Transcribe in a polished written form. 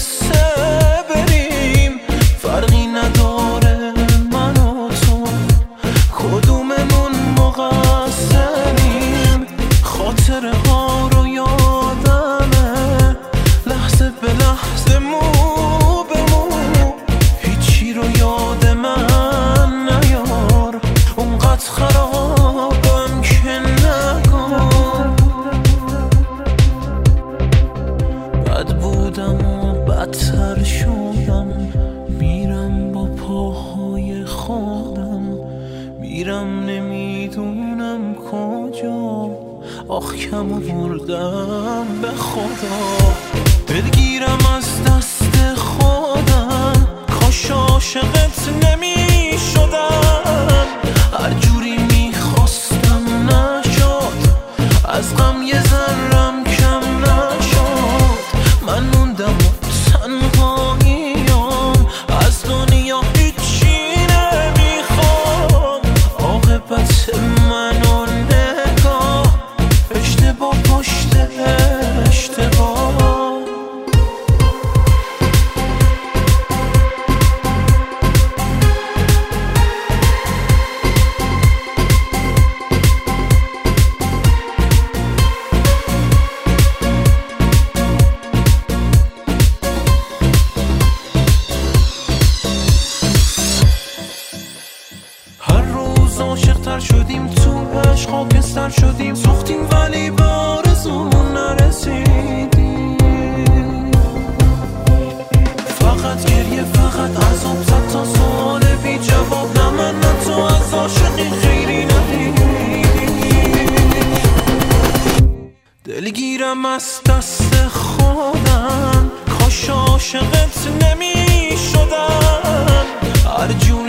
قصه بریم، فرقی نداره من و تو کدوممون مقصریم. خاطره ها رو یادمه لحظه به لحظه، مو به مو، هیچی رو یاد من نیار، اونقدر خرابم که نگار. بد بودم و بدتر شدم، میرم با پاهای خودم، میرم نمیدونم کجا، آخ کم آوردم به خدا. دلگیرم از دست خودم، کاش عاشقت نمی شدم، هر جوری میخواستم نشد، از غم یه ذرم کم نشد. من موندم و تنهاییم، از دنیا هیچی نمیخوام، عاقبت منو نگاه، اشتباه پشت اشتباه. عاشق‌تر شدیم، تو عشق خاکستر شدیم، سوختیم ولی به آرزومون نرسیدیم. فقط گریه، فقط عذاب، صد تا سوال بی جواب، نه من نه تو از عاشقی خیری ندیدیم. دلگیرم از دست خودم، کاش عاشقت نمی شدم، هر جور